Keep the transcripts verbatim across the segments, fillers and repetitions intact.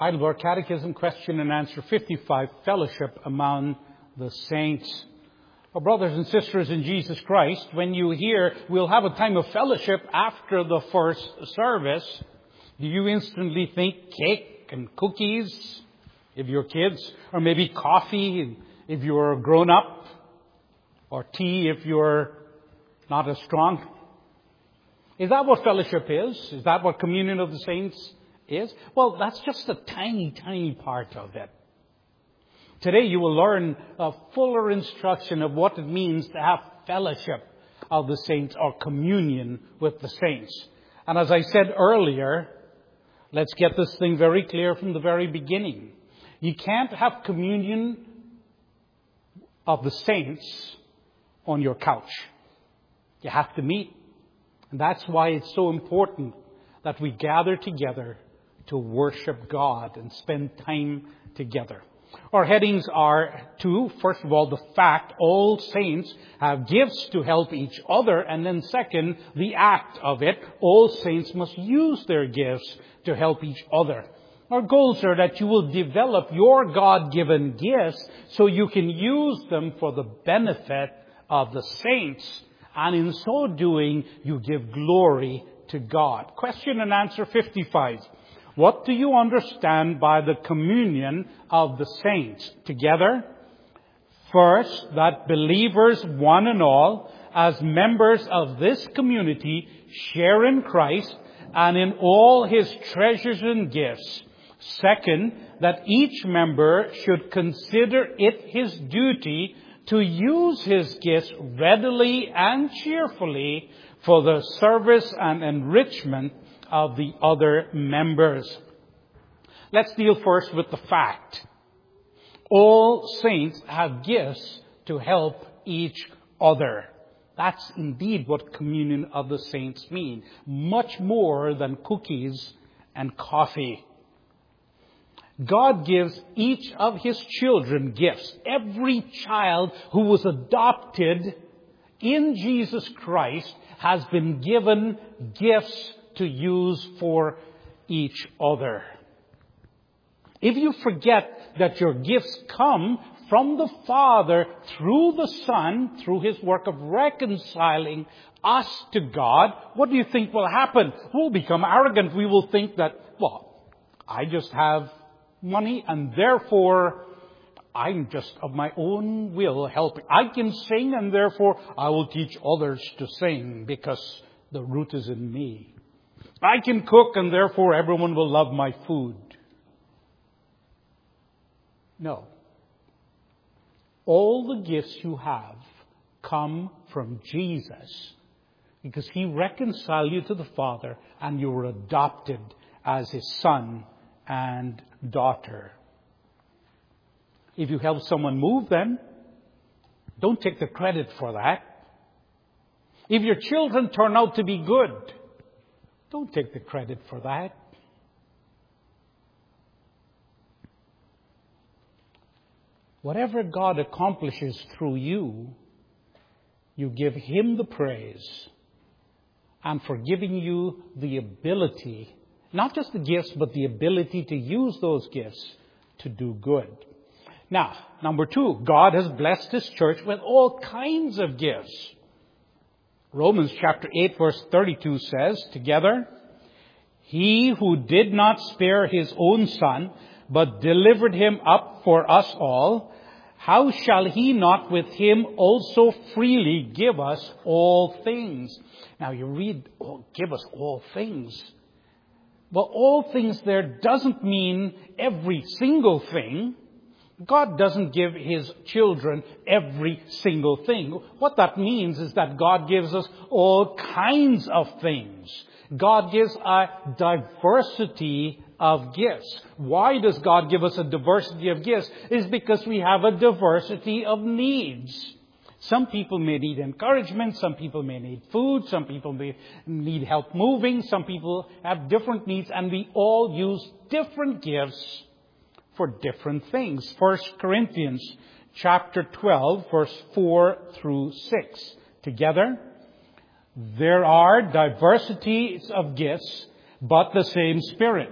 Heidelberg Catechism, question and answer fifty-five, fellowship among the saints. Well, brothers and sisters in Jesus Christ, when you hear we'll have a time of fellowship after the first service, do you instantly think cake and cookies if you're kids, or maybe coffee if you're grown up, or tea if you're not as strong? Is that what fellowship is? Is that what communion of the saints is? Well, that's just a tiny, tiny part of it. Today you will learn a fuller instruction of what it means to have fellowship of the saints, or communion with the saints. And as I said earlier, let's get this thing very clear from the very beginning. You can't have communion of the saints on your couch. You have to meet. And that's why it's so important that we gather together to worship God and spend time together. Our headings are two. First of all, the fact all saints have gifts to help each other. And then second, the act of it. All saints must use their gifts to help each other. Our goals are that you will develop your God-given gifts so you can use them for the benefit of the saints. And in so doing, you give glory to God. Question and answer fifty-five. What do you understand by the communion of the saints? Together, first, that believers, one and all, as members of this community, share in Christ and in all His treasures and gifts. Second, that each member should consider it his duty to use his gifts readily and cheerfully for the service and enrichment of the other members. Let's deal first with the fact. All saints have gifts to help each other. That's indeed what communion of the saints mean. Much more than cookies and coffee. God gives each of His children gifts. Every child who was adopted in Jesus Christ has been given gifts to use for each other. If you forget that your gifts come from the Father through the Son, through His work of reconciling us to God, what do you think will happen? We'll become arrogant. We will think that, well, I just have money and therefore I'm just of my own will helping. I can sing and therefore I will teach others to sing because the root is in me. I can cook and therefore everyone will love my food. No. All the gifts you have come from Jesus because He reconciled you to the Father and you were adopted as His son and daughter. If you help someone move them, don't take the credit for that. If your children turn out to be good, don't take the credit for that. Whatever God accomplishes through you, you give Him the praise. And for giving you the ability, not just the gifts, but the ability to use those gifts to do good. Now, number two, God has blessed His church with all kinds of gifts. Romans chapter eight verse thirty-two says, together, He who did not spare His own Son, but delivered Him up for us all, how shall He not with Him also freely give us all things? Now you read, oh, give us all things. Well, all things there doesn't mean every single thing. God doesn't give His children every single thing. What that means is that God gives us all kinds of things. God gives a diversity of gifts. Why does God give us a diversity of gifts? It's because we have a diversity of needs. Some people may need encouragement. Some people may need food. Some people may need help moving. Some people have different needs. And we all use different gifts for different things. First Corinthians chapter twelve, verse four through six. Together, there are diversities of gifts, but the same Spirit.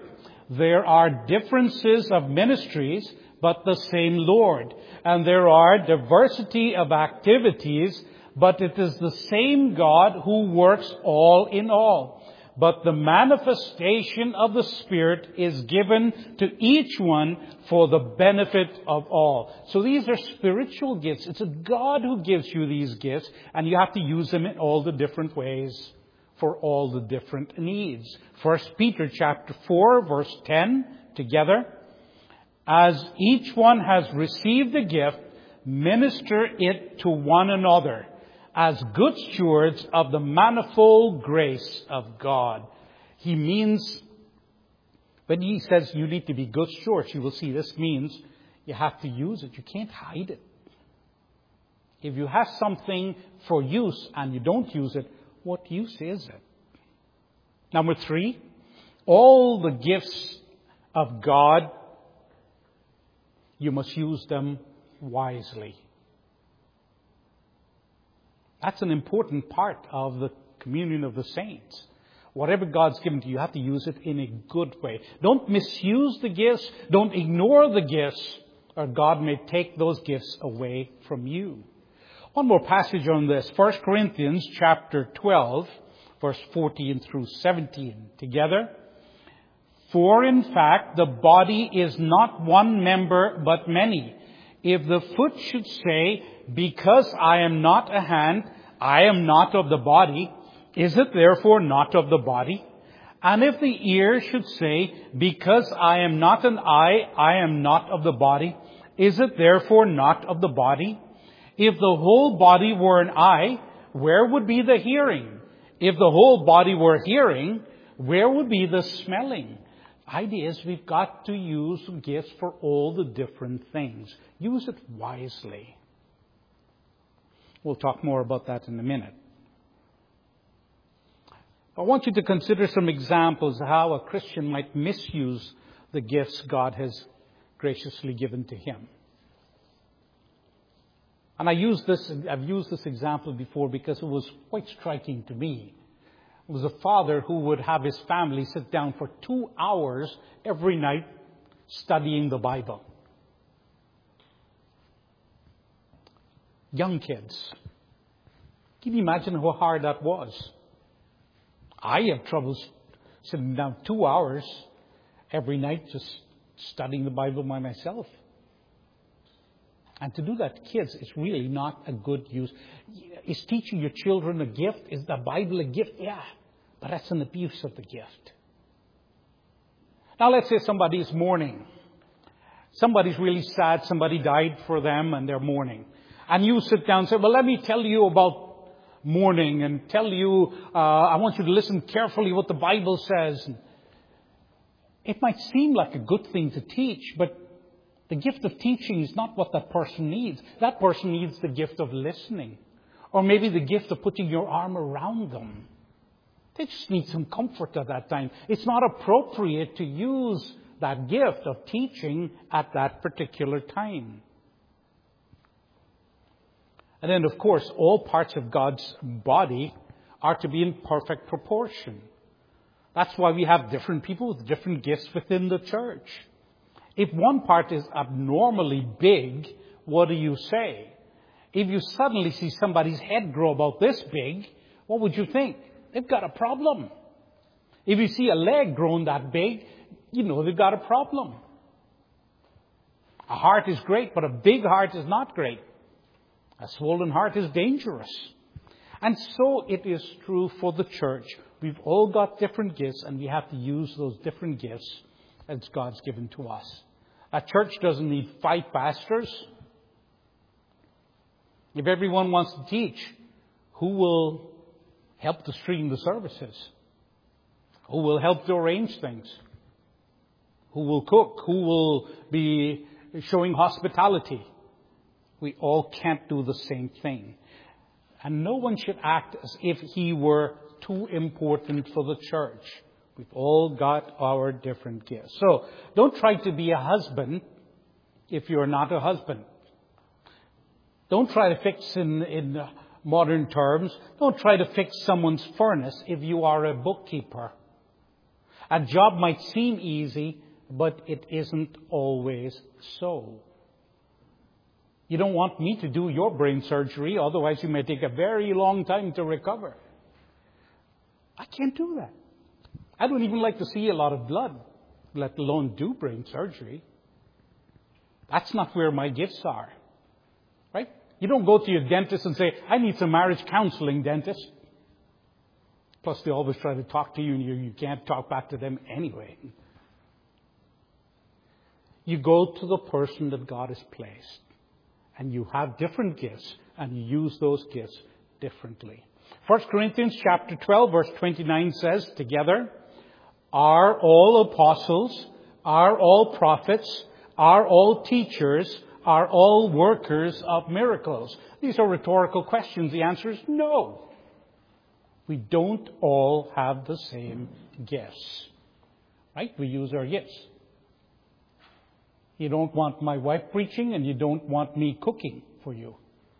There are differences of ministries, but the same Lord. And there are diversity of activities, but it is the same God who works all in all. But the manifestation of the Spirit is given to each one for the benefit of all. So these are spiritual gifts. It's a God who gives you these gifts, and you have to use them in all the different ways for all the different needs. First Peter chapter four, verse ten, together. As each one has received a gift, minister it to one another as good stewards of the manifold grace of God. He means, when he says you need to be good stewards, you will see this means you have to use it. You can't hide it. If you have something for use and you don't use it, what use is it? Number three, all the gifts of God, you must use them wisely. That's an important part of the communion of the saints. Whatever God's given to you, you have to use it in a good way. Don't misuse the gifts. Don't ignore the gifts, or God may take those gifts away from you. One more passage on this. First Corinthians chapter twelve, verse fourteen through seventeen. Together. For in fact, the body is not one member, but many. If the foot should say, because I am not a hand, I am not of the body, is it therefore not of the body? And if the ear should say, because I am not an eye, I am not of the body, is it therefore not of the body? If the whole body were an eye, where would be the hearing? If the whole body were hearing, where would be the smelling? Idea is we've got to use gifts for all the different things. Use it wisely. We'll talk more about that in a minute. I want you to consider some examples of how a Christian might misuse the gifts God has graciously given to him. And I use this, I've used this example before because it was quite striking to me. It was a father who would have his family sit down for two hours every night studying the Bible. Young kids. Can you imagine how hard that was? I have trouble sitting down two hours every night just studying the Bible by myself. And to do that, kids, is really not a good use. Is teaching your children a gift? Is the Bible a gift? Yeah. But that's an abuse of the gift. Now let's say somebody is mourning. Somebody's really sad. Somebody died for them and they're mourning. And you sit down and say, well, let me tell you about mourning and tell you, uh, I want you to listen carefully what the Bible says. It might seem like a good thing to teach, but the gift of teaching is not what that person needs. That person needs the gift of listening. Or maybe the gift of putting your arm around them. They just need some comfort at that time. It's not appropriate to use that gift of teaching at that particular time. And then, of course, all parts of God's body are to be in perfect proportion. That's why we have different people with different gifts within the church. If one part is abnormally big, what do you say? If you suddenly see somebody's head grow about this big, what would you think? They've got a problem. If you see a leg grown that big, you know they've got a problem. A heart is great, but a big heart is not great. A swollen heart is dangerous. And so it is true for the church. We've all got different gifts, and we have to use those different gifts as God's given to us. A church doesn't need five pastors. If everyone wants to teach, who will help to stream the services? Who will help to arrange things? Who will cook? Who will be showing hospitality? We all can't do the same thing. And no one should act as if he were too important for the church. We've all got our different gifts. So don't try to be a husband if you're not a husband. Don't try to fix in, in modern terms. Don't try to fix someone's furnace if you are a bookkeeper. A job might seem easy, but it isn't always so. You don't want me to do your brain surgery, otherwise you may take a very long time to recover. I can't do that. I don't even like to see a lot of blood, let alone do brain surgery. That's not where my gifts are. Right? You don't go to your dentist and say, I need some marriage counseling, dentist. Plus, they always try to talk to you, and you, you can't talk back to them anyway. You go to the person that God has placed. And you have different gifts, and you use those gifts differently. First Corinthians chapter twelve, verse twenty-nine says, together, are all apostles, are all prophets, are all teachers, are all workers of miracles? These are rhetorical questions. The answer is no. We don't all have the same gifts. Right? We use our gifts. You don't want my wife preaching, and you don't want me cooking for you.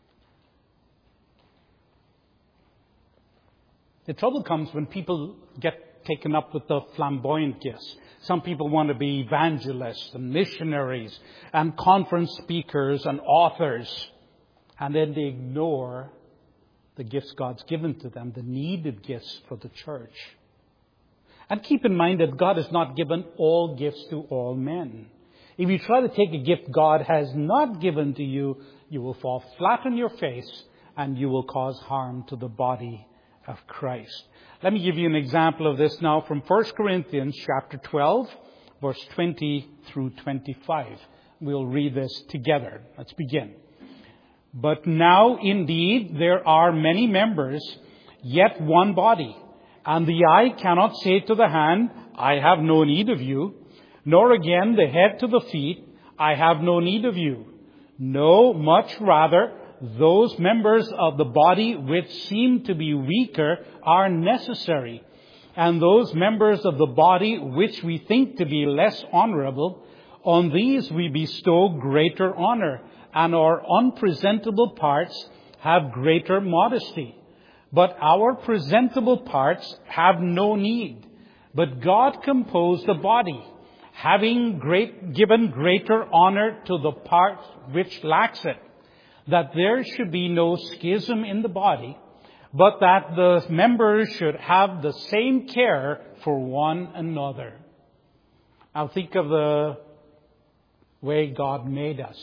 The trouble comes when people get taken up with the flamboyant gifts. Some people want to be evangelists and missionaries and conference speakers and authors. And then they ignore the gifts God's given to them, the needed gifts for the church. And keep in mind that God has not given all gifts to all men. If you try to take a gift God has not given to you, you will fall flat on your face and you will cause harm to the body of Christ. Let me give you an example of this now from First Corinthians chapter twelve, verse twenty through twenty-five. We'll read this together. Let's begin. But now indeed there are many members, yet one body. And the eye cannot say to the hand, I have no need of you. Nor again the head to the feet, I have no need of you. No, much rather, those members of the body which seem to be weaker are necessary. And those members of the body which we think to be less honorable, on these we bestow greater honor, and our unpresentable parts have greater modesty. But our presentable parts have no need. But God composed the body, having great, given greater honor to the part which lacks it, that there should be no schism in the body, but that the members should have the same care for one another. Now think of the way God made us.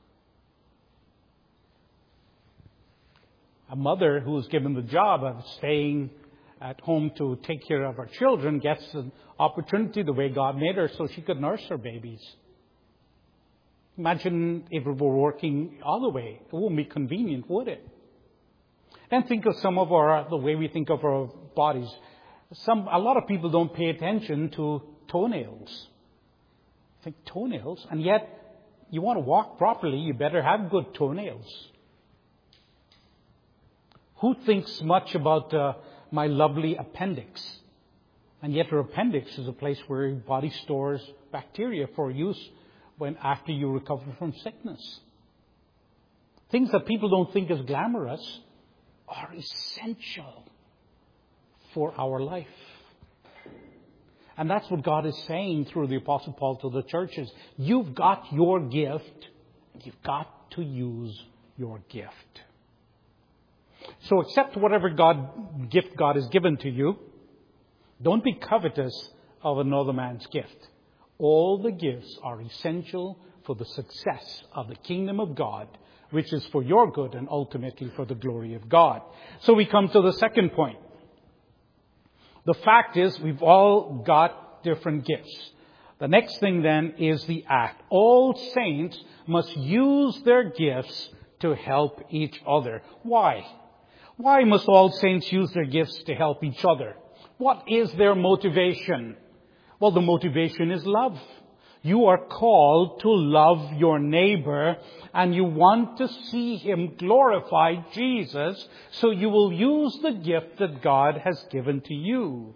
A mother who is given the job of staying at home to take care of her children gets an opportunity the way God made her so she could nurse her babies. Imagine if it were working all the way. It wouldn't be convenient, would it? And think of some of our, the way we think of our bodies. Some, a lot of people don't pay attention to toenails. Think toenails, and yet you want to walk properly, you better have good toenails. Who thinks much about uh, my lovely appendix? And yet your appendix is a place where your body stores bacteria for use when after you recover from sickness. Things that people don't think is glamorous are essential for our life. And that's what God is saying through the Apostle Paul to the churches. You've got your gift, and you've got to use your gift. So accept whatever God gift God has given to you. Don't be covetous of another man's gift. All the gifts are essential for the success of the kingdom of God, which is for your good and ultimately for the glory of God. So we come to the second point. The fact is we've all got different gifts. The next thing then is the act. All saints must use their gifts to help each other. Why? Why must all saints use their gifts to help each other? What is their motivation? Well, the motivation is love. You are called to love your neighbor, and you want to see him glorify Jesus, so you will use the gift that God has given to you.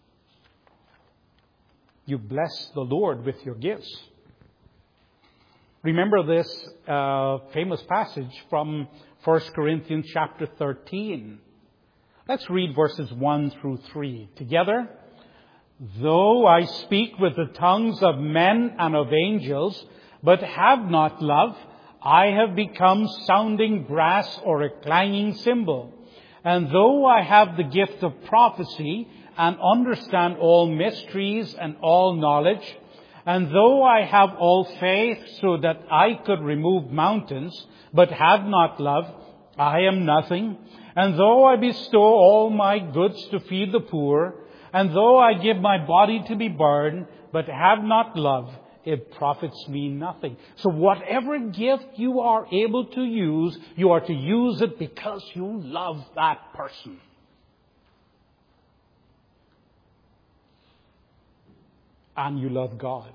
You bless the Lord with your gifts. Remember this uh, famous passage from First Corinthians chapter thirteen. Let's read verses one through three together. Though I speak with the tongues of men and of angels, but have not love, I have become sounding brass or a clanging cymbal. And though I have the gift of prophecy and understand all mysteries and all knowledge, and though I have all faith so that I could remove mountains, but have not love, I am nothing. And though I bestow all my goods to feed the poor, and though I give my body to be burned, but have not love, it profits me nothing. So whatever gift you are able to use, you are to use it because you love that person. And you love God.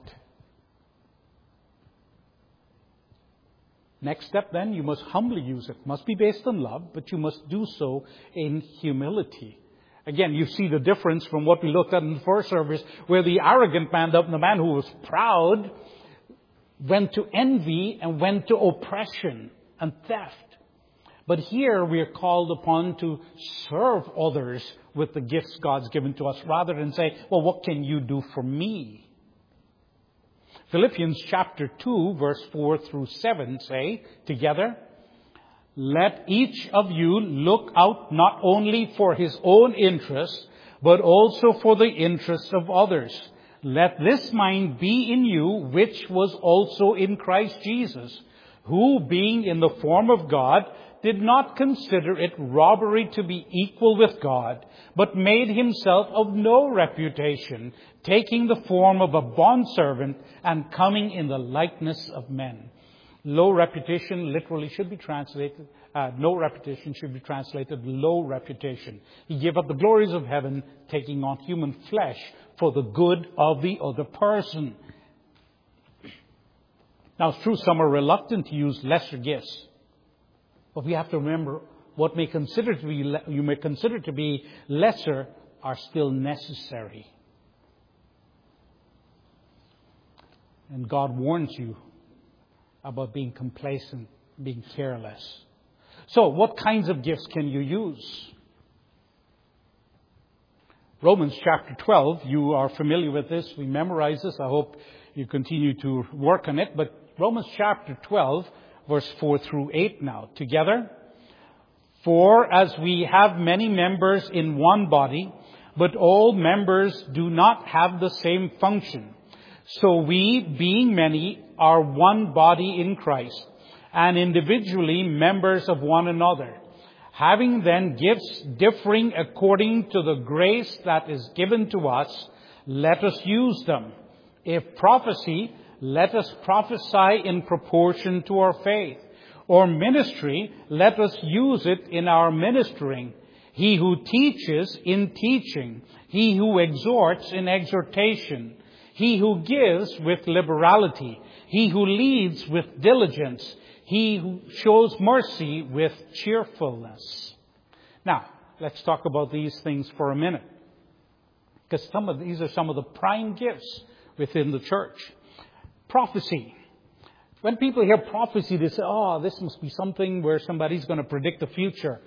Next step then, you must humbly use it. Must be based on love, but you must do so in humility. Again, you see the difference from what we looked at in the first service, where the arrogant man, the man who was proud, went to envy and went to oppression and theft. But here we are called upon to serve others with the gifts God's given to us, rather than say, well, what can you do for me? Philippians chapter two, verse four through seven say, together, let each of you look out not only for his own interest, but also for the interests of others. Let this mind be in you, which was also in Christ Jesus, who, being in the form of God, did not consider it robbery to be equal with God, but made himself of no reputation, taking the form of a bondservant and coming in the likeness of men. Low reputation literally should be translated, uh, no reputation should be translated low reputation. He gave up the glories of heaven, taking on human flesh for the good of the other person. Now it's true, some are reluctant to use lesser gifts. But we have to remember what may consider to be, you may consider to be lesser are still necessary. And God warns you about being complacent, being careless. So, what kinds of gifts can you use? Romans chapter twelve, you are familiar with this. We memorize this. I hope you continue to work on it. But Romans chapter twelve, verse four through eight now, together. For as we have many members in one body, but all members do not have the same function. So we, being many, are one body in Christ, and individually members of one another. Having then gifts differing according to the grace that is given to us, let us use them. If prophecy, let us prophesy in proportion to our faith. Or ministry, let us use it in our ministering. He who teaches, in teaching. He who exhorts, in exhortation. He who gives, with liberality. He who leads, with diligence. He who shows mercy, with cheerfulness. Now, let's talk about these things for a minute. Because some of these are some of the prime gifts within the church. Prophecy. When people hear prophecy, they say, oh, this must be something where somebody's going to predict the future.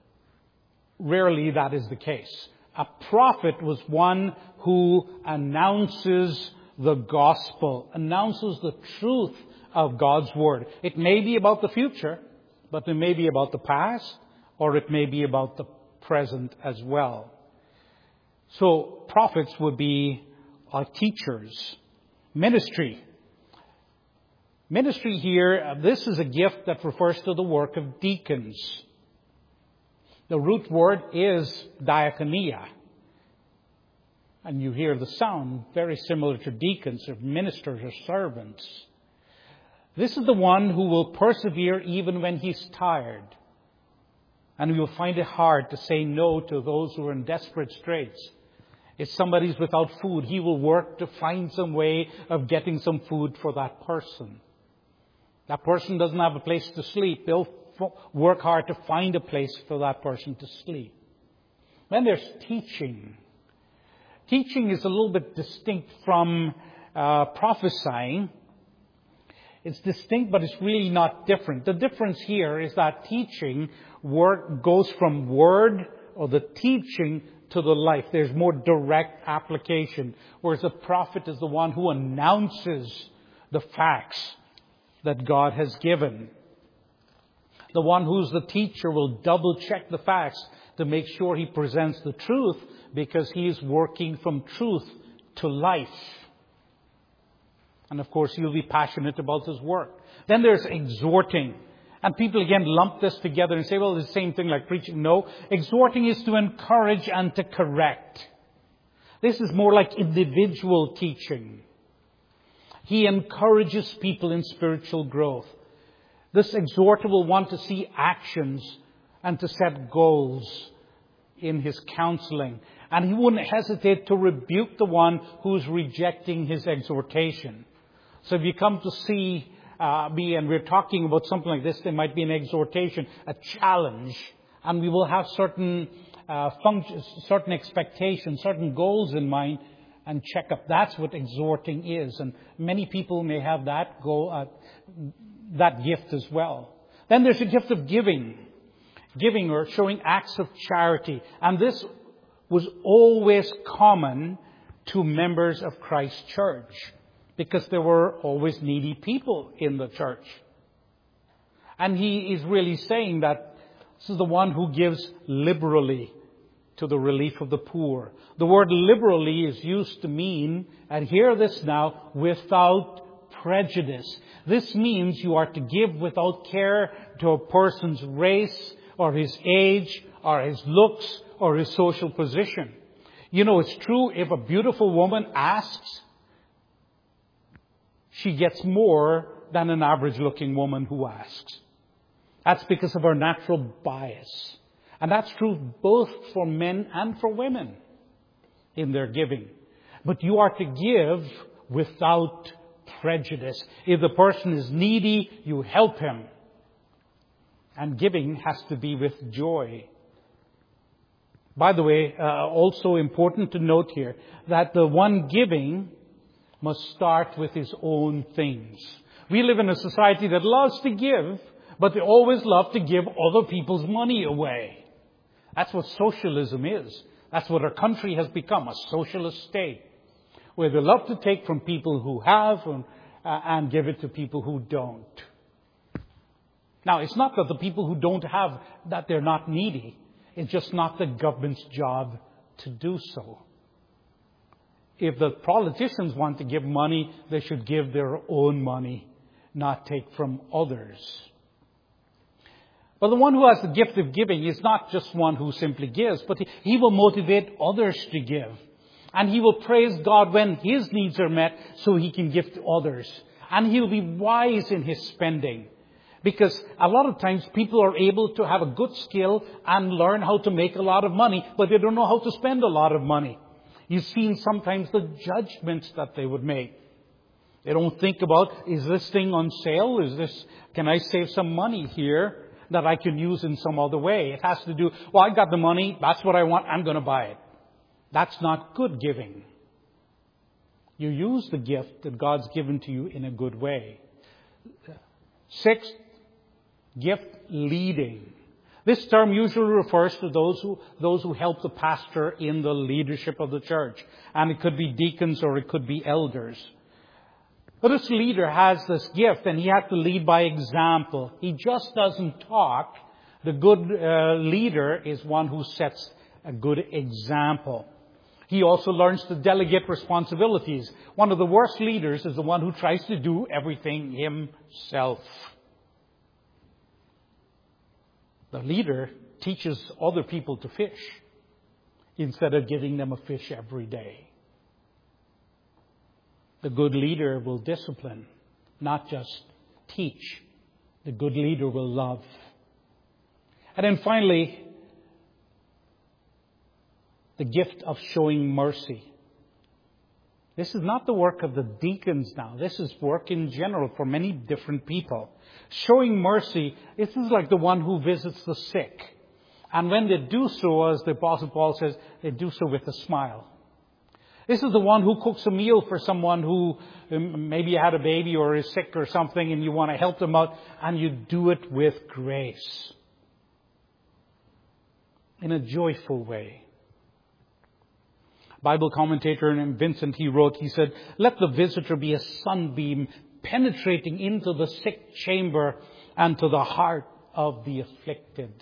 Rarely that is the case. A prophet was one who announces the gospel, announces the truth of God's word. It may be about the future, but it may be about the past, or it may be about the present as well. So prophets would be our teachers. Ministry. Ministry here, this is a gift that refers to the work of deacons. The root word is diakonia. And you hear the sound very similar to deacons or ministers or servants. This is the one who will persevere even when he's tired. And you'll find it hard to say no to those who are in desperate straits. If somebody's without food, he will work to find some way of getting some food for that person. That person doesn't have a place to sleep. They'll f- work hard to find a place for that person to sleep. Then there's teaching. Teaching is a little bit distinct from uh, prophesying. It's distinct, but it's really not different. The difference here is that teaching work goes from word or the teaching to the life. There's more direct application. Whereas a prophet is the one who announces the facts that God has given. The one who's the teacher will double check the facts to make sure he presents the truth, because he is working from truth to life. And of course, he'll be passionate about his work. Then there's exhorting. And people again lump this together and say, well, it's the same thing like preaching. No, exhorting is to encourage and to correct. This is more like individual teaching. He encourages people in spiritual growth. This exhorter will want to see actions and to set goals in his counseling. And he wouldn't hesitate to rebuke the one who's rejecting his exhortation. So if you come to see uh, me and we're talking about something like this, there might be an exhortation, a challenge, and we will have certain uh, functions, certain expectations, certain goals in mind, and check up. That's what exhorting is. And many people may have that goal, uh, that gift as well. Then there's a gift of giving. Giving or showing acts of charity. And this was always common to members of Christ's church, because there were always needy people in the church. And he is really saying that this is the one who gives liberally to the relief of the poor. The word liberally is used to mean, and hear this now, without prejudice. This means you are to give without care to a person's race or his age or his looks or his social position. You know, it's true, if a beautiful woman asks, she gets more than an average-looking woman who asks. That's because of our natural bias. And that's true both for men and for women in their giving. But you are to give without prejudice. If the person is needy, you help him. And giving has to be with joy. By the way, uh, also important to note here that the one giving must start with his own things. We live in a society that loves to give, but they always love to give other people's money away. That's what socialism is. That's what our country has become, a socialist state, where they love to take from people who have and, uh, and give it to people who don't. Now, it's not that the people who don't have, that they're not needy. It's just not the government's job to do so. If the politicians want to give money, they should give their own money, not take from others. But the one who has the gift of giving is not just one who simply gives, but he will motivate others to give. And he will praise God when his needs are met so he can give to others. And he'll be wise in his spending. Because a lot of times people are able to have a good skill and learn how to make a lot of money, but they don't know how to spend a lot of money. You've seen sometimes the judgments that they would make. They don't think about, is this thing on sale? Is this, can I save some money here that I can use in some other way? It has to do, well, I got the money, that's what I want, I'm going to buy it. That's not good giving. You use the gift that God's given to you in a good way. Sixth, gift leading. This term usually refers to those who, those who help the pastor in the leadership of the church. And it could be deacons or it could be elders. But this leader has this gift and he has to lead by example. He just doesn't talk. The good uh, leader is one who sets a good example. He also learns to delegate responsibilities. One of the worst leaders is the one who tries to do everything himself. The leader teaches other people to fish instead of giving them a fish every day. The good leader will discipline, not just teach. The good leader will love. And then finally, the gift of showing mercy. This is not the work of the deacons now. This is work in general for many different people. Showing mercy, this is like the one who visits the sick. And when they do so, as the Apostle Paul says, they do so with a smile. This is the one who cooks a meal for someone who um, maybe had a baby or is sick or something and you want to help them out, and you do it with grace. In a joyful way. Bible commentator named Vincent, he wrote, he said, let the visitor be a sunbeam penetrating into the sick chamber and to the heart of the afflicted.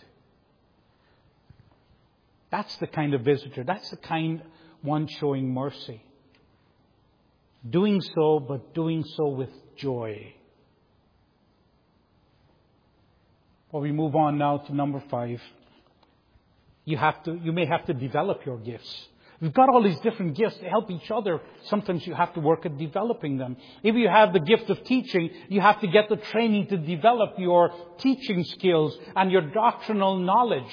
That's the kind of visitor. That's the kind one showing mercy. Doing so, but doing so with joy. Well, we move on now to number five. You have to, you may have to develop your gifts. We've got all these different gifts to help each other. Sometimes you have to work at developing them. If you have the gift of teaching, you have to get the training to develop your teaching skills and your doctrinal knowledge.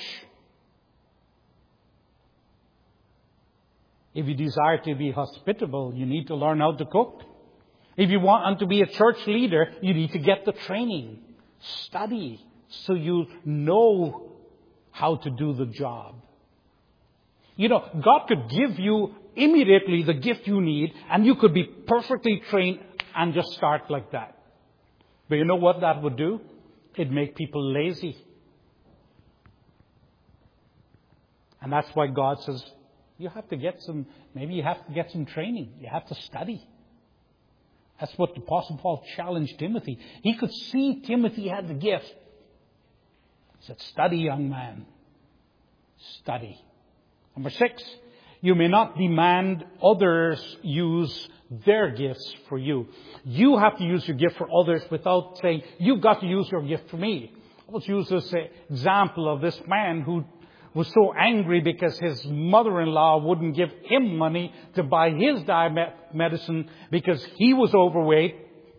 If you desire to be hospitable, you need to learn how to cook. If you want to be a church leader, you need to get the training. Study so you know how to do the job. You know, God could give you immediately the gift you need, and you could be perfectly trained and just start like that. But you know what that would do? It'd make people lazy. And that's why God says, you have to get some, maybe you have to get some training. You have to study. That's what the Apostle Paul challenged Timothy. He could see Timothy had the gift. He said, study, young man. Study. Number six, you may not demand others use their gifts for you. You have to use your gift for others without saying, you've got to use your gift for me. Let's use this example of this man who was so angry because his mother-in-law wouldn't give him money to buy his diabetic medicine because he was overweight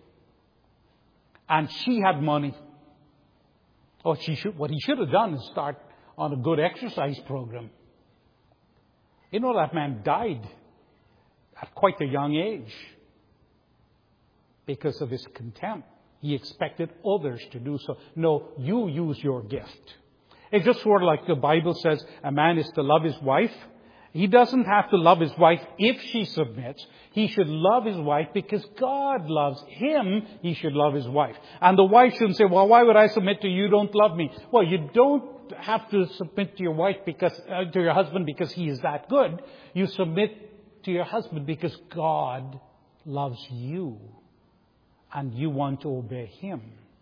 and she had money. Oh, she should, what he should have done is start on a good exercise program. You know, that man died at quite a young age because of his contempt. He expected others to do so. No, you use your gift. It's just sort of like the Bible says a man is to love his wife. He doesn't have to love his wife if she submits. He should love his wife because God loves him. He should love his wife. And the wife shouldn't say, well, why would I submit to you? You don't love me. Well, you don't have to submit to your wife because, uh, to your husband because he is that good. You submit to your husband because God loves you and you want to obey him.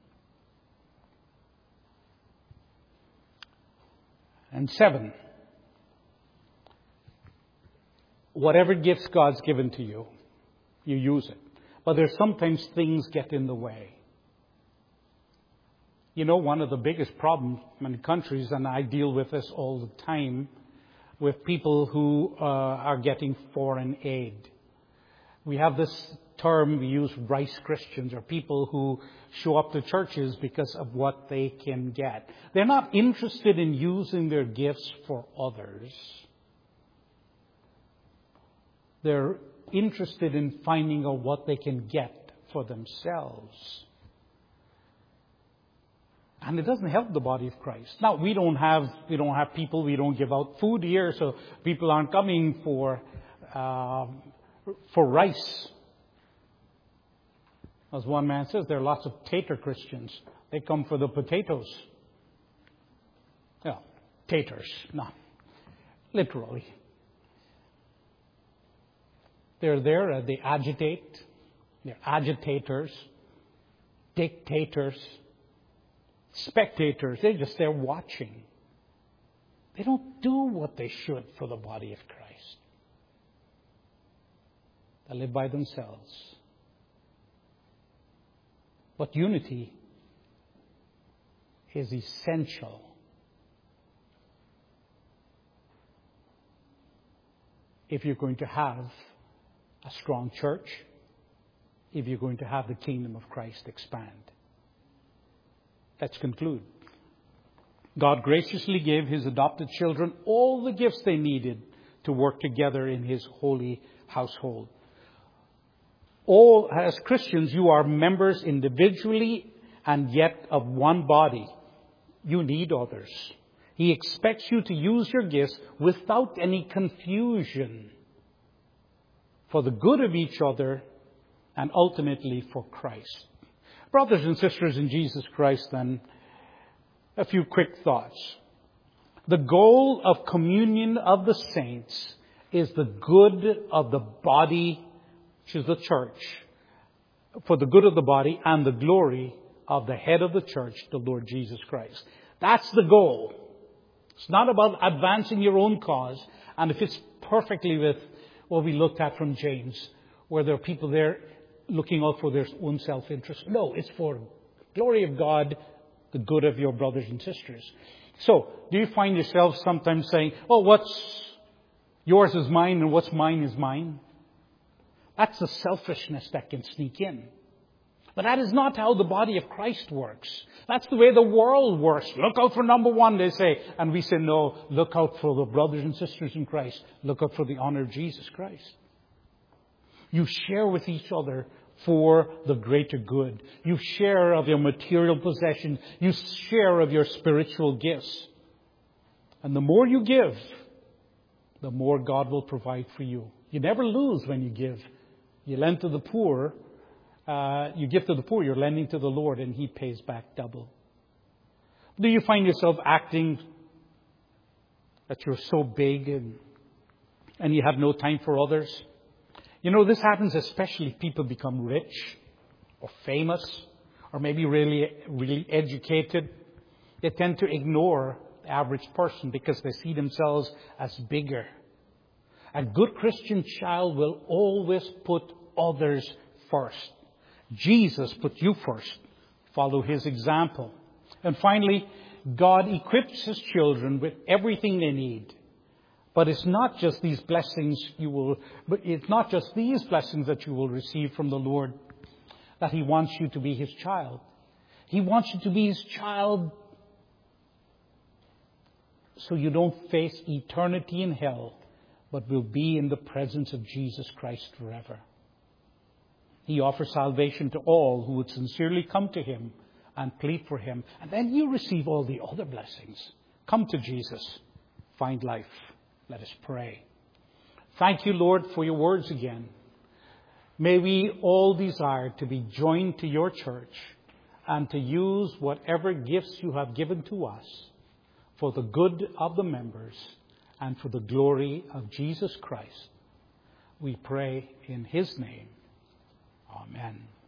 And seven, whatever gifts God's given to you, you use it. But there's sometimes things get in the way. You know, one of the biggest problems in countries, and I deal with this all the time, with people who uh, are getting foreign aid. We have this term we use, rice Christians, or people who show up to churches because of what they can get. They're not interested in using their gifts for others. They're interested in finding out what they can get for themselves. And it doesn't help the body of Christ. Now, we don't have we don't have people, we don't give out food here, so people aren't coming for uh, for rice. As one man says, there are lots of tater Christians. They come for the potatoes. Yeah, taters, not literally. They're there, uh, they agitate. They're agitators, dictators, spectators. They're just there watching. They don't do what they should for the body of Christ. They live by themselves. But unity is essential. If you're going to have a strong church, if you're going to have the kingdom of Christ expand. Let's conclude. God graciously gave his adopted children all the gifts they needed to work together in his holy household. All, as Christians, you are members individually and yet of one body. You need others. He expects you to use your gifts without any confusion for the good of each other and ultimately for Christ. Brothers and sisters in Jesus Christ, then, a few quick thoughts. The goal of communion of the saints is the good of the body, which is the church, for the good of the body and the glory of the head of the church, the Lord Jesus Christ. That's the goal. It's not about advancing your own cause. And it fits perfectly with what we looked at from James, where there are people there looking out for their own self-interest. No, it's for the glory of God, the good of your brothers and sisters. So, do you find yourself sometimes saying, oh, what's yours is mine and what's mine is mine? That's the selfishness that can sneak in. But that is not how the body of Christ works. That's the way the world works. Look out for number one, they say. And we say, no, look out for the brothers and sisters in Christ. Look out for the honor of Jesus Christ. You share with each other for the greater good. You share of your material possessions. You share of your spiritual gifts. And the more you give, the more God will provide for you. You never lose when you give. You lend to the poor. Uh, you give to the poor, you're lending to the Lord, and He pays back double. Do you find yourself acting that you're so big and, and you have no time for others? You know, this happens especially if people become rich or famous or maybe really, really educated. They tend to ignore the average person because they see themselves as bigger. A good Christian child will always put others first. Jesus put you first. Follow His example. And finally, God equips His children with everything they need. But it's not just these blessings you will, but it's not just these blessings that you will receive from the Lord that He wants you to be His child. He wants you to be His child so you don't face eternity in hell, but will be in the presence of Jesus Christ forever. He offers salvation to all who would sincerely come to Him and plead for Him. And then you receive all the other blessings. Come to Jesus. Find life. Let us pray. Thank you, Lord, for your words again. May we all desire to be joined to your church and to use whatever gifts you have given to us for the good of the members and for the glory of Jesus Christ. We pray in His name. Amen.